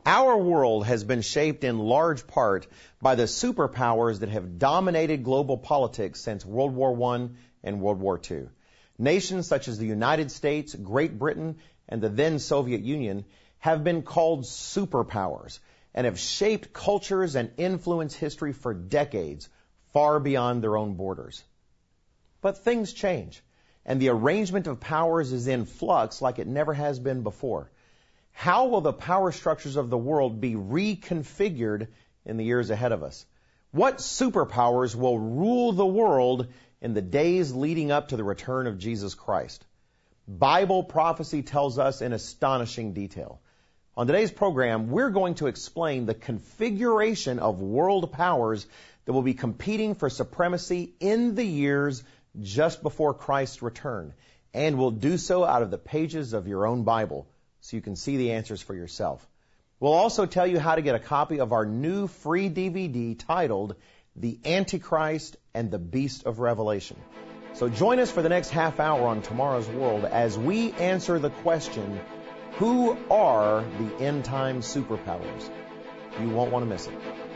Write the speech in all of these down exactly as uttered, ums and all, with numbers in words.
Our world has been shaped in large part by the superpowers that have dominated global politics since World War One and World War Two. Nations such as the United States, Great Britain, and the then Soviet Union have been called superpowers and have shaped cultures and influenced history for decades, far beyond their own borders. But things change, and the arrangement of powers is in flux like it never has been before. How will the power structures of the world be reconfigured in the years ahead of us? What superpowers will rule the world in the days leading up to the return of Jesus Christ? Bible prophecy tells us in astonishing detail. On today's program, we're going to explain the configuration of world powers that will be competing for supremacy in the years just before Christ's return. And we'll do so out of the pages of your own Bible, so you can see the answers for yourself. We'll also tell you how to get a copy of our new free D V D titled The Antichrist and the Beast of Revelation. So join us for the next half hour on Tomorrow's World as we answer the question, who are the end-time superpowers? You won't want to miss it.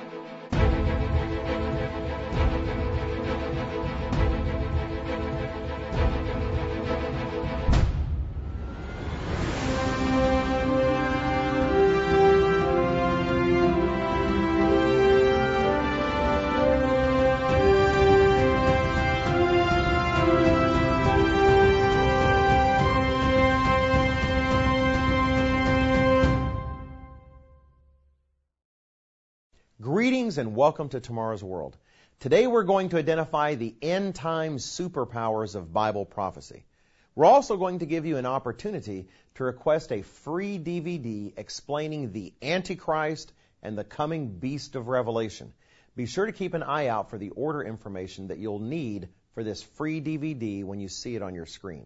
Greetings and welcome to Tomorrow's World. Today we're going to identify the end-time superpowers of Bible prophecy. We're also going to give you an opportunity to request a free D V D explaining the Antichrist and the coming beast of Revelation. Be sure to keep an eye out for the order information that you'll need for this free D V D when you see it on your screen.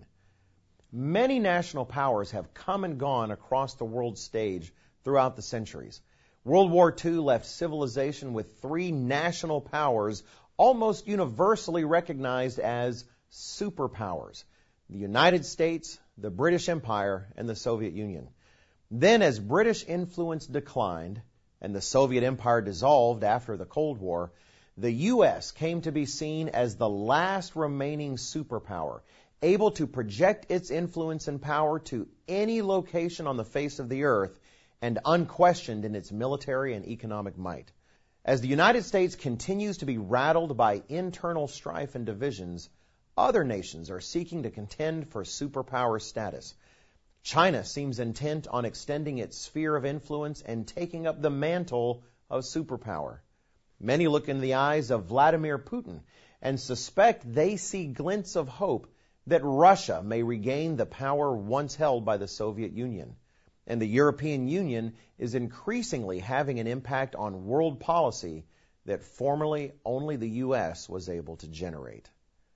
Many national powers have come and gone across the world stage throughout the centuries. World War Two left civilization with three national powers almost universally recognized as superpowers: the United States, the British Empire, and the Soviet Union. Then, as British influence declined and the Soviet Empire dissolved after the Cold War, the U S came to be seen as the last remaining superpower, able to project its influence and power to any location on the face of the earth, and unquestioned in its military and economic might. As the United States continues to be rattled by internal strife and divisions, other nations are seeking to contend for superpower status. China seems intent on extending its sphere of influence and taking up the mantle of superpower. Many look in the eyes of Vladimir Putin and suspect they see glints of hope that Russia may regain the power once held by the Soviet Union. And the European Union is increasingly having an impact on world policy that formerly only the U S was able to generate.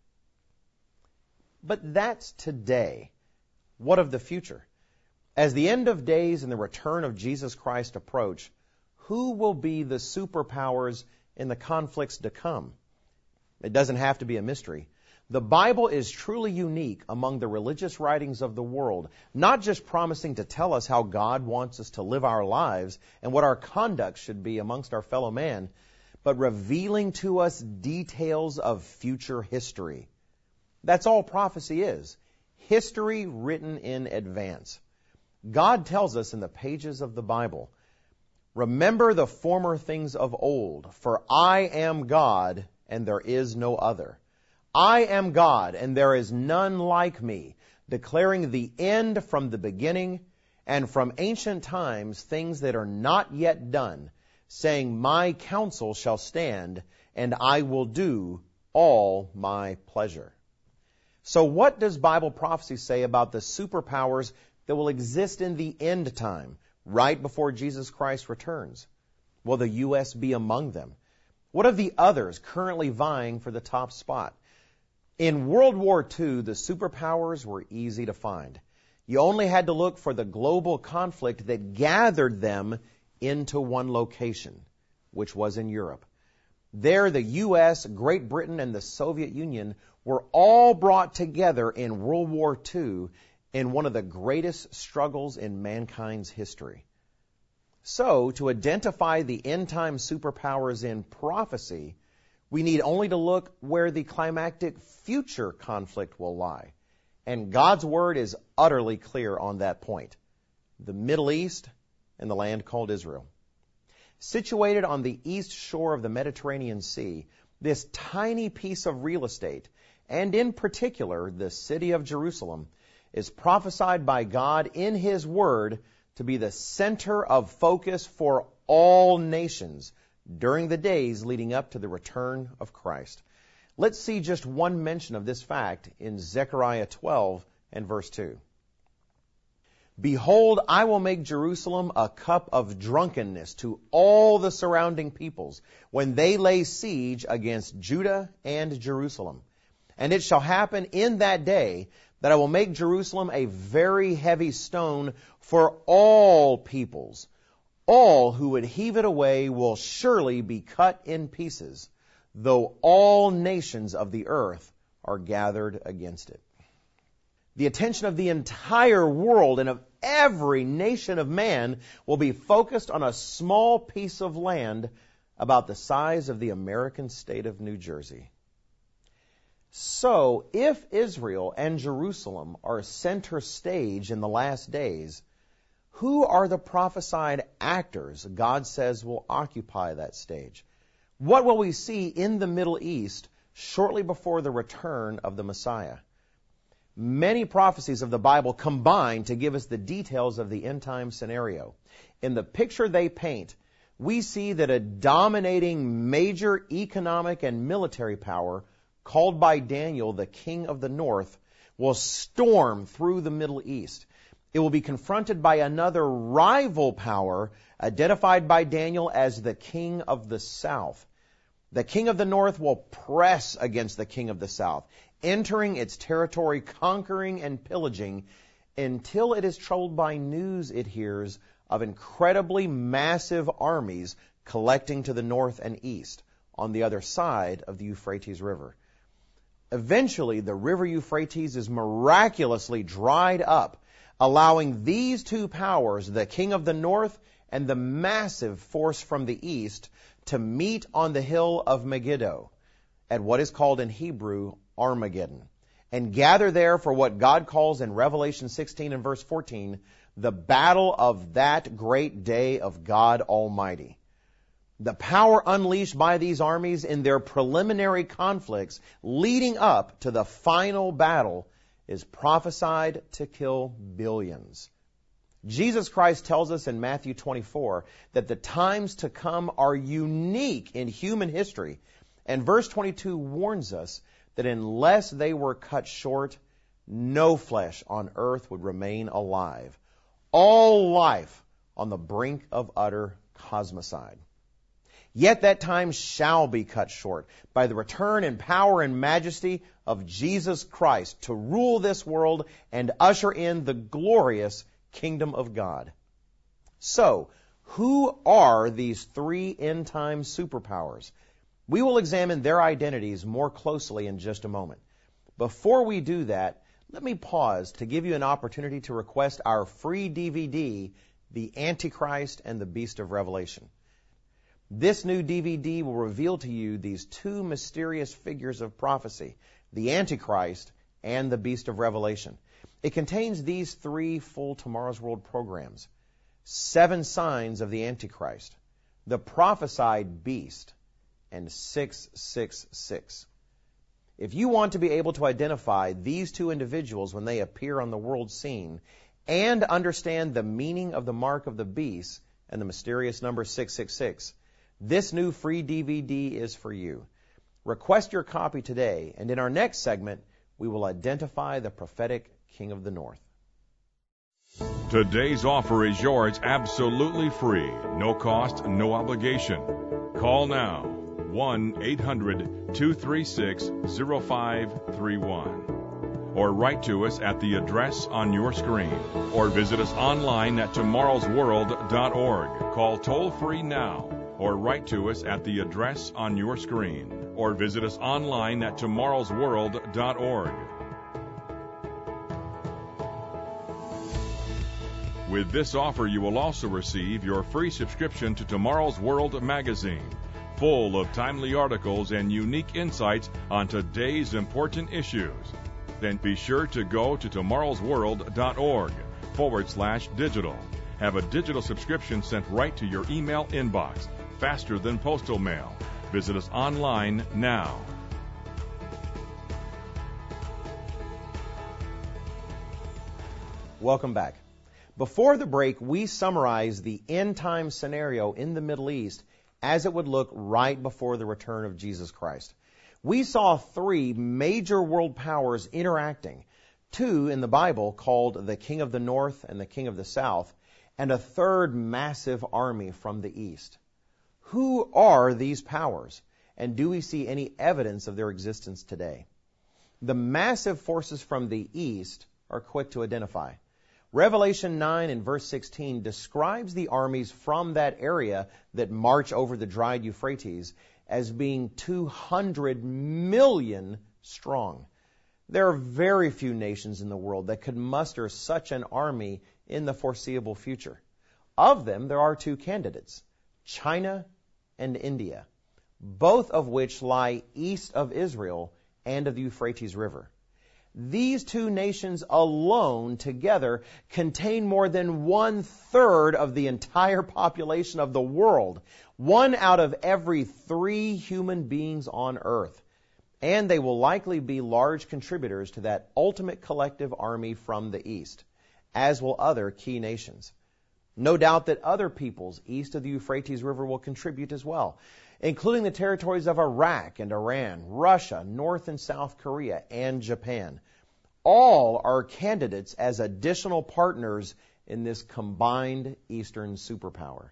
But that's today. What of the future? As the end of days and the return of Jesus Christ approach, who will be the superpowers in the conflicts to come? It doesn't have to be a mystery. The Bible is truly unique among the religious writings of the world, not just promising to tell us how God wants us to live our lives and what our conduct should be amongst our fellow man, but revealing to us details of future history. That's all prophecy is, history written in advance. God tells us in the pages of the Bible, "Remember the former things of old, for I am God and there is no other. I am God, and there is none like me, declaring the end from the beginning, and from ancient times things that are not yet done, saying, My counsel shall stand, and I will do all my pleasure." So what does Bible prophecy say about the superpowers that will exist in the end time, right before Jesus Christ returns? Will the U S be among them? What of the others currently vying for the top spot? In World War Two, the superpowers were easy to find. You only had to look for the global conflict that gathered them into one location, which was in Europe. There, the U S, Great Britain, and the Soviet Union were all brought together in World War Two in one of the greatest struggles in mankind's history. So, to identify the end-time superpowers in prophecy, we need only to look where the climactic future conflict will lie. And God's Word is utterly clear on that point. The Middle East and the land called Israel. Situated on the east shore of the Mediterranean Sea, this tiny piece of real estate, and in particular the city of Jerusalem, is prophesied by God in His Word to be the center of focus for all nations during the days leading up to the return of Christ. Let's see just one mention of this fact in Zechariah twelve and verse two. Behold, I will make Jerusalem a cup of drunkenness to all the surrounding peoples when they lay siege against Judah and Jerusalem. And it shall happen in that day that I will make Jerusalem a very heavy stone for all peoples. All who would heave it away will surely be cut in pieces, though all nations of the earth are gathered against it. The attention of the entire world and of every nation of man will be focused on a small piece of land about the size of the American state of New Jersey. So, if Israel and Jerusalem are center stage in the last days, who are the prophesied actors God says will occupy that stage? What will we see in the Middle East shortly before the return of the Messiah? Many prophecies of the Bible combine to give us the details of the end-time scenario. In the picture they paint, we see that a dominating major economic and military power, called by Daniel the King of the North, will storm through the Middle East. It will be confronted by another rival power, identified by Daniel as the King of the South. The King of the North will press against the King of the South, entering its territory, conquering and pillaging, until it is troubled by news it hears of incredibly massive armies collecting to the north and east on the other side of the Euphrates River. Eventually, the river Euphrates is miraculously dried up, allowing these two powers, the King of the North and the massive force from the east, to meet on the hill of Megiddo, at what is called in Hebrew Armageddon, and gather there for what God calls in Revelation sixteen and verse fourteen, the battle of that great day of God Almighty. The power unleashed by these armies in their preliminary conflicts leading up to the final battle is prophesied to kill billions. Jesus Christ tells us in Matthew twenty-four that the times to come are unique in human history, and verse twenty-two warns us that unless they were cut short, no flesh on earth would remain alive. All life on the brink of utter cosmicide. Yet that time shall be cut short by the return in power and majesty of Jesus Christ to rule this world and usher in the glorious kingdom of God. So, who are these three end-time superpowers? We will examine their identities more closely in just a moment. Before we do that, let me pause to give you an opportunity to request our free D V D, The Antichrist and the Beast of Revelation. This new D V D will reveal to you these two mysterious figures of prophecy, the Antichrist and the Beast of Revelation. It contains these three full Tomorrow's World programs: seven signs of the Antichrist, the prophesied beast, and six six six. If you want to be able to identify these two individuals when they appear on the world scene and understand the meaning of the mark of the beast and the mysterious number six six six, this new free D V D is for you. Request your copy today, and in our next segment, we will identify the prophetic King of the North. Today's offer is yours absolutely free. No cost, no obligation. Call now. one eight hundred two three six zero five three one. Or write to us at the address on your screen. Or visit us online at tomorrows world dot org. Call toll-free now. Or write to us at the address on your screen. Or visit us online at tomorrows world dot org. With this offer, you will also receive your free subscription to Tomorrow's World magazine, full of timely articles and unique insights on today's important issues. Then be sure to go to tomorrowsworld.org forward slash digital. Have a digital subscription sent right to your email inbox, faster than postal mail. Visit us online now. Welcome back. Before the break, we summarized the end-time scenario in the Middle East as it would look right before the return of Jesus Christ. We saw three major world powers interacting, two in the Bible called the King of the North and the King of the South, and a third massive army from the East. Who are these powers, and do we see any evidence of their existence today? The massive forces from the East are quick to identify. Revelation nine and verse sixteen describes the armies from that area that march over the dried Euphrates as being two hundred million strong. There are very few nations in the world that could muster such an army in the foreseeable future. Of them, there are two candidates, China and India, both of which lie east of Israel and of the Euphrates River. These two nations alone together contain more than one-third of the entire population of the world, one out of every three human beings on earth. And they will likely be large contributors to that ultimate collective army from the East, as will other key nations. No doubt that other peoples east of the Euphrates River will contribute as well, including the territories of Iraq and Iran, Russia, North and South Korea, and Japan. All are candidates as additional partners in this combined Eastern superpower.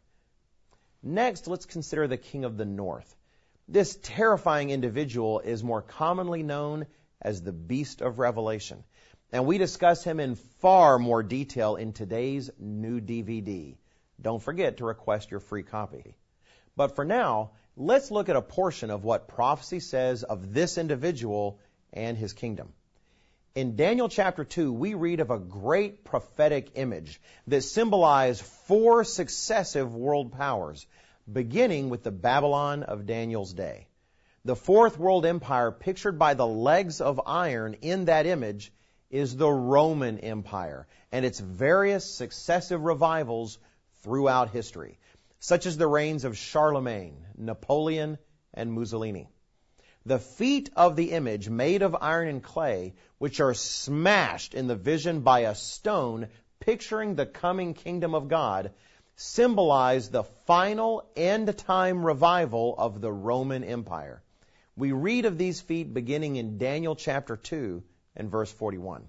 Next, let's consider the King of the North. This terrifying individual is more commonly known as the Beast of Revelation, and we discuss him in far more detail in today's new D V D. Don't forget to request your free copy. But for now, let's look at a portion of what prophecy says of this individual and his kingdom. In Daniel chapter two, we read of a great prophetic image that symbolized four successive world powers, beginning with the Babylon of Daniel's day. The fourth world empire, pictured by the legs of iron in that image, is the Roman Empire and its various successive revivals throughout history, such as the reigns of Charlemagne, Napoleon, and Mussolini. The feet of the image, made of iron and clay, which are smashed in the vision by a stone picturing the coming kingdom of God, symbolize the final end-time revival of the Roman Empire. We read of these feet beginning in Daniel chapter two and verse forty-one.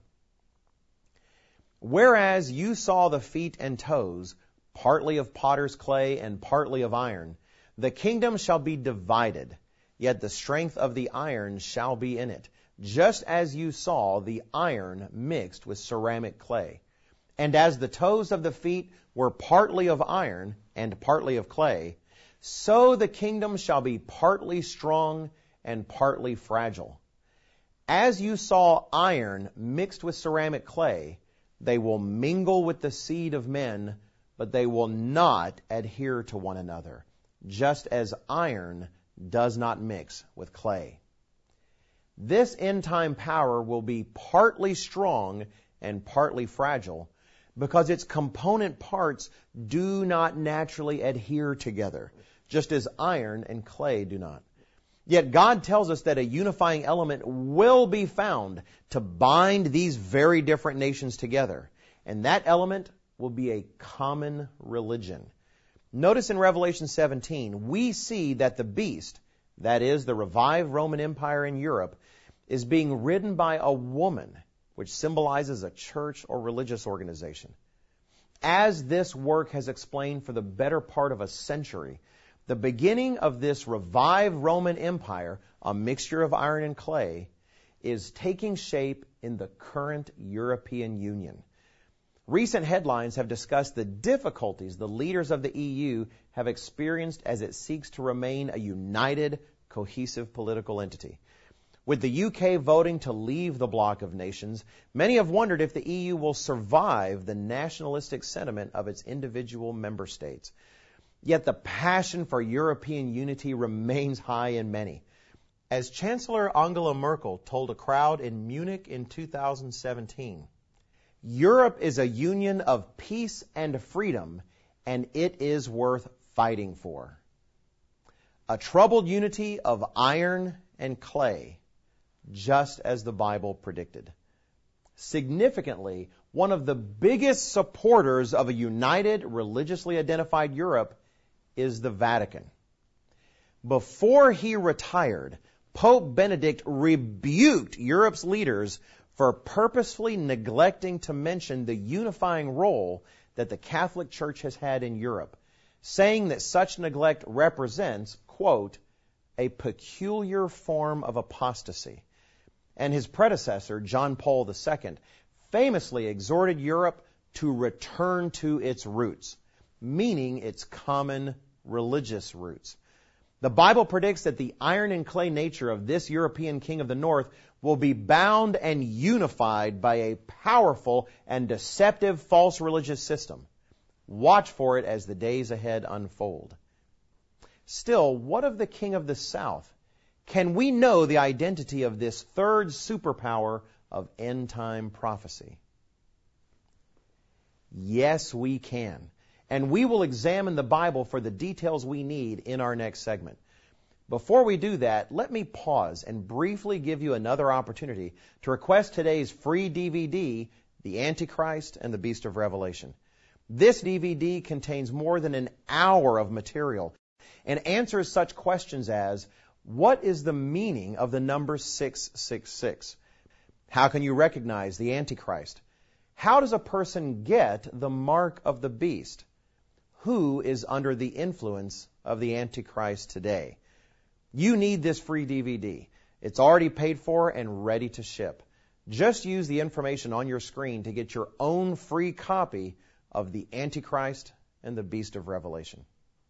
Whereas you saw the feet and toes, partly of potter's clay and partly of iron, the kingdom shall be divided, yet the strength of the iron shall be in it, just as you saw the iron mixed with ceramic clay. And as the toes of the feet were partly of iron and partly of clay, so the kingdom shall be partly strong and partly fragile. As you saw iron mixed with ceramic clay, they will mingle with the seed of men, but they will not adhere to one another, just as iron does not mix with clay. This end-time power will be partly strong and partly fragile because its component parts do not naturally adhere together, just as iron and clay do not. Yet God tells us that a unifying element will be found to bind these very different nations together, and that element will be a common religion. Notice in Revelation seventeen, we see that the beast, that is, the revived Roman Empire in Europe, is being ridden by a woman, which symbolizes a church or religious organization. As this work has explained for the better part of a century, the beginning of this revived Roman Empire, a mixture of iron and clay, is taking shape in the current European Union. Recent headlines have discussed the difficulties the leaders of the E U have experienced as it seeks to remain a united, cohesive political entity. With the U K voting to leave the bloc of nations, many have wondered if the E U will survive the nationalistic sentiment of its individual member states. Yet the passion for European unity remains high in many. As Chancellor Angela Merkel told a crowd in Munich in two thousand seventeen, Europe is a union of peace and freedom, and it is worth fighting for. A troubled unity of iron and clay, just as the Bible predicted. Significantly, one of the biggest supporters of a united, religiously identified Europe is the Vatican. Before he retired, Pope Benedict rebuked Europe's leaders for purposefully neglecting to mention the unifying role that the Catholic Church has had in Europe, saying that such neglect represents, quote, a peculiar form of apostasy. And his predecessor, John Paul the Second, famously exhorted Europe to return to its roots, meaning its common religious roots. The Bible predicts that the iron and clay nature of this European king of the north will be bound and unified by a powerful and deceptive false religious system. Watch for it as the days ahead unfold. Still, what of the king of the south? Can we know the identity of this third superpower of end-time prophecy? Yes, we can. And we will examine the Bible for the details we need in our next segment. Before we do that, let me pause and briefly give you another opportunity to request today's free D V D, The Antichrist and the Beast of Revelation. This D V D contains more than an hour of material and answers such questions as, what is the meaning of the number six six six? How can you recognize the Antichrist? How does a person get the mark of the beast? Who is under the influence of the Antichrist today? You need this free D V D. It's already paid for and ready to ship. Just use the information on your screen to get your own free copy of the Antichrist and the Beast of Revelation.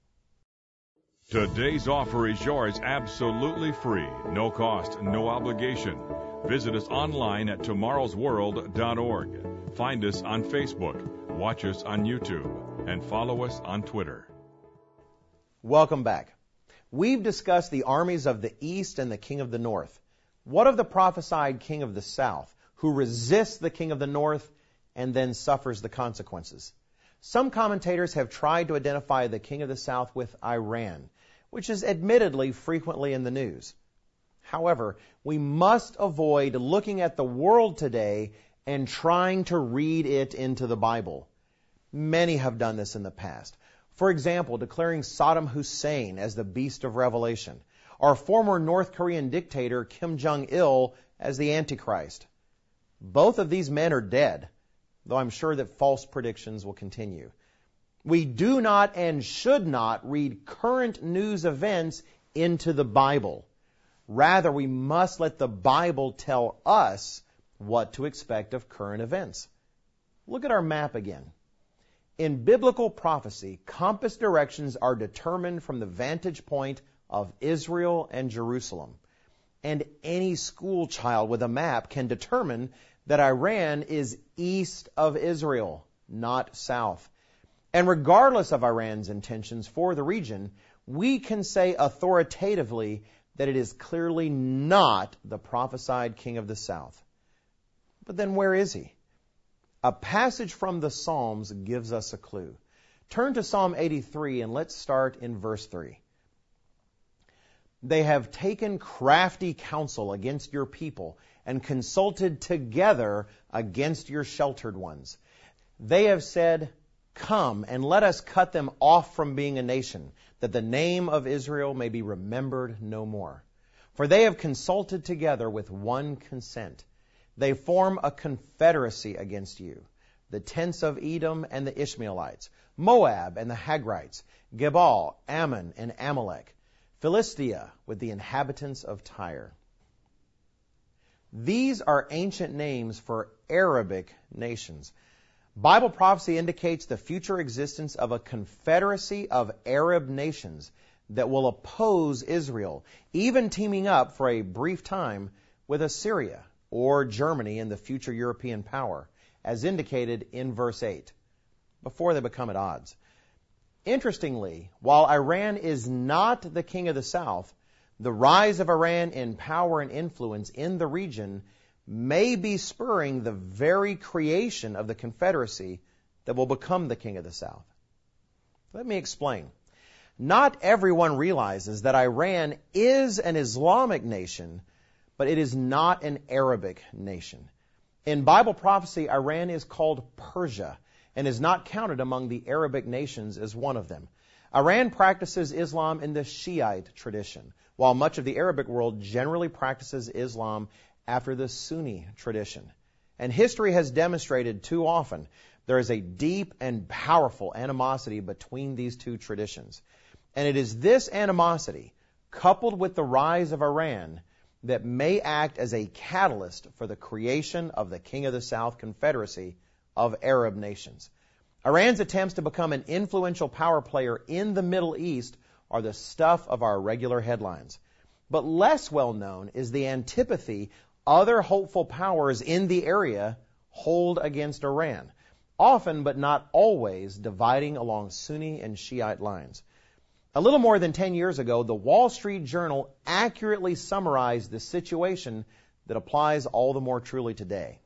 Today's offer is yours absolutely free, no cost, no obligation. Visit us online at tomorrows world dot org. Find us on Facebook, watch us on YouTube, and follow us on Twitter. Welcome back. We've discussed the armies of the east and the king of the north. What of the prophesied king of the south, who resists the king of the north and then suffers the consequences? Some commentators have tried to identify the king of the south with Iran, which is admittedly frequently in the news. However, we must avoid looking at the world today and trying to read it into the Bible. Many have done this in the past. For example, declaring Saddam Hussein as the beast of Revelation, or former North Korean dictator Kim Jong-il as the Antichrist. Both of these men are dead, though I'm sure that false predictions will continue. We do not and should not read current news events into the Bible. Rather, we must let the Bible tell us what to expect of current events. Look at our map again. In biblical prophecy, compass directions are determined from the vantage point of Israel and Jerusalem. And any school child with a map can determine that Iran is east of Israel, not south. And regardless of Iran's intentions for the region, we can say authoritatively that it is clearly not the prophesied king of the south. But then where is he? A passage from the Psalms gives us a clue. Turn to Psalm eighty-three and let's start in verse three. They have taken crafty counsel against your people and consulted together against your sheltered ones. They have said, come and let us cut them off from being a nation, that the name of Israel may be remembered no more. For they have consulted together with one consent. They form a confederacy against you, the tents of Edom and the Ishmaelites, Moab and the Hagrites, Gebal, Ammon, and Amalek, Philistia with the inhabitants of Tyre. These are ancient names for Arabic nations. Bible prophecy indicates the future existence of a confederacy of Arab nations that will oppose Israel, even teaming up for a brief time with Assyria or Germany and the future European power, as indicated in verse eight, before they become at odds. Interestingly, while Iran is not the king of the south, the rise of Iran in power and influence in the region may be spurring the very creation of the confederacy that will become the king of the south. Let me explain. Not everyone realizes that Iran is an Islamic nation, but it is not an Arabic nation. In Bible prophecy, Iran is called Persia and is not counted among the Arabic nations as one of them. Iran practices Islam in the Shiite tradition, while much of the Arabic world generally practices Islam after the Sunni tradition. And history has demonstrated too often there is a deep and powerful animosity between these two traditions. And it is this animosity, coupled with the rise of Iran, that may act as a catalyst for the creation of the King of the South Confederacy of Arab nations. Iran's attempts to become an influential power player in the Middle East are the stuff of our regular headlines. But less well known is the antipathy other hopeful powers in the area hold against Iran, often but not always dividing along Sunni and Shiite lines. A little more than ten years ago, the Wall Street Journal accurately summarized the situation that applies all the more truly today.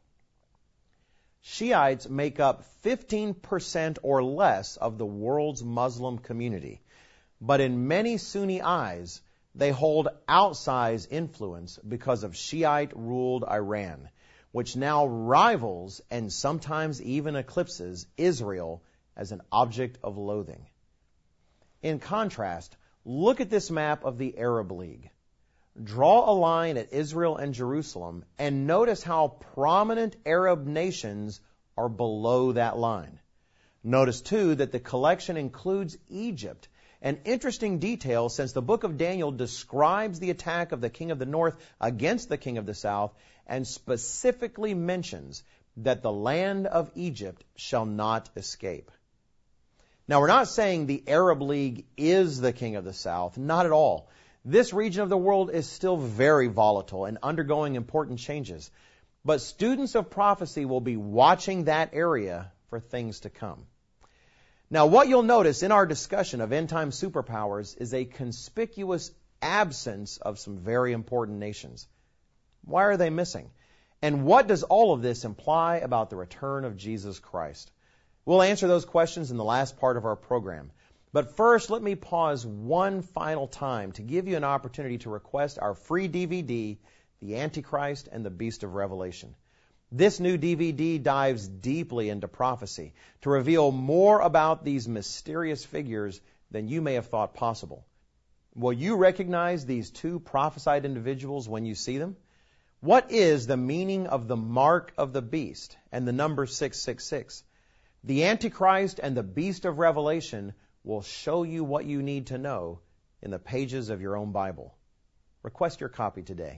Shiites make up fifteen percent or less of the world's Muslim community, but in many Sunni eyes, they hold outsized influence because of Shiite-ruled Iran, which now rivals and sometimes even eclipses Israel as an object of loathing. In contrast, look at this map of the Arab League. Draw a line at Israel and Jerusalem and notice how prominent Arab nations are below that line. Notice, too, that the collection includes Egypt, an interesting detail since the book of Daniel describes the attack of the king of the north against the king of the south and specifically mentions that the land of Egypt shall not escape. Now, we're not saying the Arab League is the king of the south, not at all. This region of the world is still very volatile and undergoing important changes. But students of prophecy will be watching that area for things to come. Now, what you'll notice in our discussion of end-time superpowers is a conspicuous absence of some very important nations. Why are they missing? And what does all of this imply about the return of Jesus Christ? We'll answer those questions in the last part of our program. But first, let me pause one final time to give you an opportunity to request our free D V D, The Antichrist and the Beast of Revelation. This new D V D dives deeply into prophecy to reveal more about these mysterious figures than you may have thought possible. Will you recognize these two prophesied individuals when you see them? What is the meaning of the mark of the beast and the number six six six? The Antichrist and the Beast of Revelation will show you what you need to know in the pages of your own Bible. Request your copy today.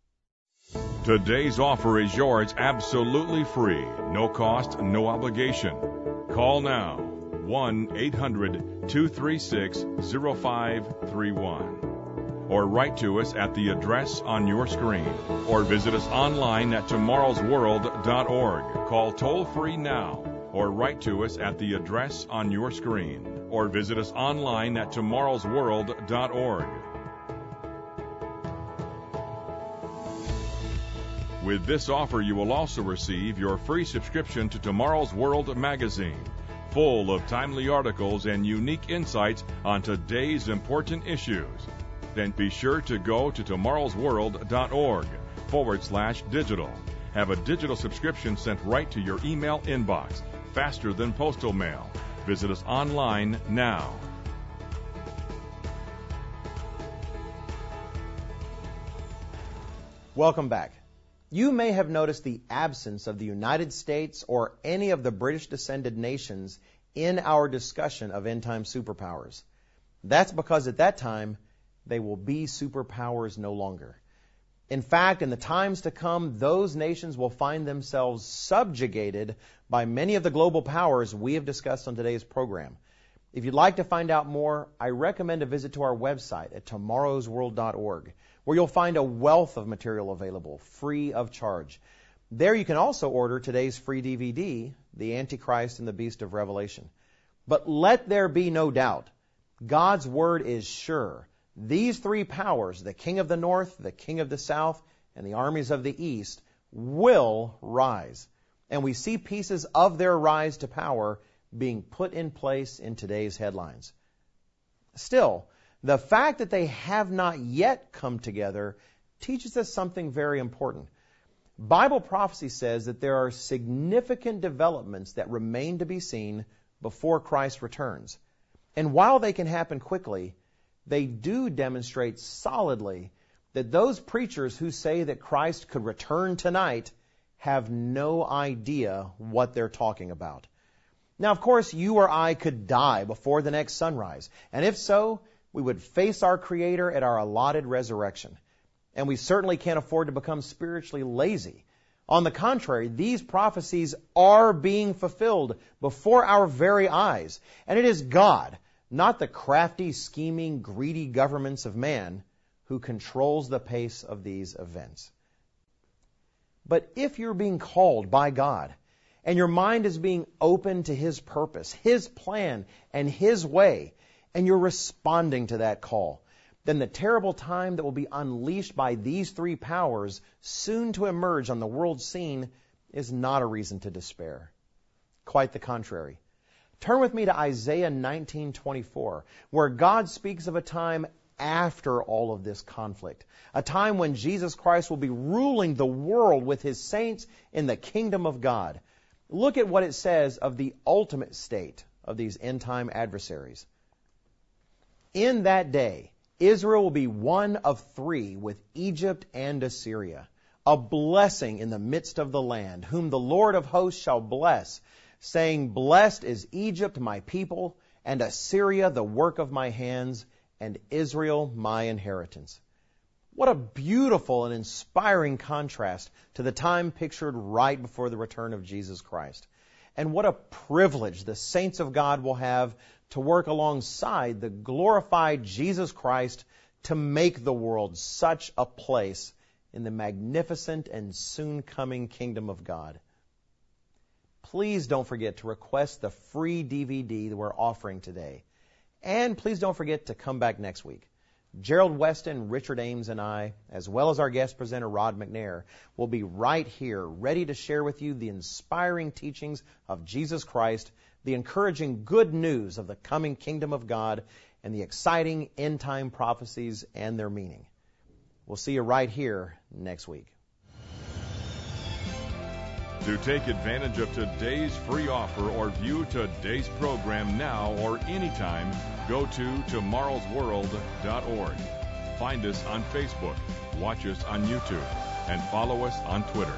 Today's offer is yours absolutely free. No cost, no obligation. Call now. one eight hundred two three six zero five three one. Or write to us at the address on your screen. Or visit us online at tomorrows world dot org. Call toll-free now. Or write to us at the address on your screen. Or visit us online at tomorrows world dot org. With this offer, you will also receive your free subscription to Tomorrow's World magazine, full of timely articles and unique insights on today's important issues. Then be sure to go to tomorrows world dot org forward slash digital. Have a digital subscription sent right to your email inbox, faster than postal mail. Visit us online now. Welcome back. You may have noticed the absence of the United States or any of the British-descended nations in our discussion of end-time superpowers. That's because at that time, they will be superpowers no longer. In fact, in the times to come, those nations will find themselves subjugated by many of the global powers we have discussed on today's program. If you'd like to find out more, I recommend a visit to our website at tomorrows world dot org, where you'll find a wealth of material available, free of charge. There you can also order today's free D V D, The Antichrist and the Beast of Revelation. But let there be no doubt, God's Word is sure. These three powers, the king of the north, the king of the south, and the armies of the east, will rise. And we see pieces of their rise to power being put in place in today's headlines. Still, the fact that they have not yet come together teaches us something very important. Bible prophecy says that there are significant developments that remain to be seen before Christ returns. And while they can happen quickly, they do demonstrate solidly that those preachers who say that Christ could return tonight have no idea what they're talking about. Now, of course, you or I could die before the next sunrise. And if so, we would face our Creator at our allotted resurrection. And we certainly can't afford to become spiritually lazy. On the contrary, these prophecies are being fulfilled before our very eyes. And it is God, not the crafty, scheming, greedy governments of man, who controls the pace of these events. But if you're being called by God, and your mind is being open to His purpose, His plan, and His way, and you're responding to that call, then the terrible time that will be unleashed by these three powers soon to emerge on the world scene is not a reason to despair. Quite the contrary. Turn with me to Isaiah nineteen twenty-four, where God speaks of a time after all of this conflict, a time when Jesus Christ will be ruling the world with His saints in the kingdom of God. Look at what it says of the ultimate state of these end-time adversaries. In that day, Israel will be one of three with Egypt and Assyria, a blessing in the midst of the land, whom the Lord of hosts shall bless, saying, Blessed is Egypt, my people, and Assyria, the work of my hands, and Israel, my inheritance. What a beautiful and inspiring contrast to the time pictured right before the return of Jesus Christ. And what a privilege the saints of God will have to work alongside the glorified Jesus Christ to make the world such a place in the magnificent and soon coming kingdom of God. Please don't forget to request the free D V D that we're offering today. And please don't forget to come back next week. Gerald Weston, Richard Ames, and I, as well as our guest presenter Rod McNair, will be right here ready to share with you the inspiring teachings of Jesus Christ, the encouraging good news of the coming kingdom of God, and the exciting end-time prophecies and their meaning. We'll see you right here next week. To take advantage of today's free offer or view today's program now or anytime, go to tomorrows world dot org. Find us on Facebook, watch us on YouTube, and follow us on Twitter.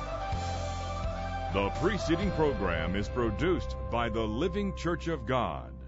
The preceding program is produced by the Living Church of God.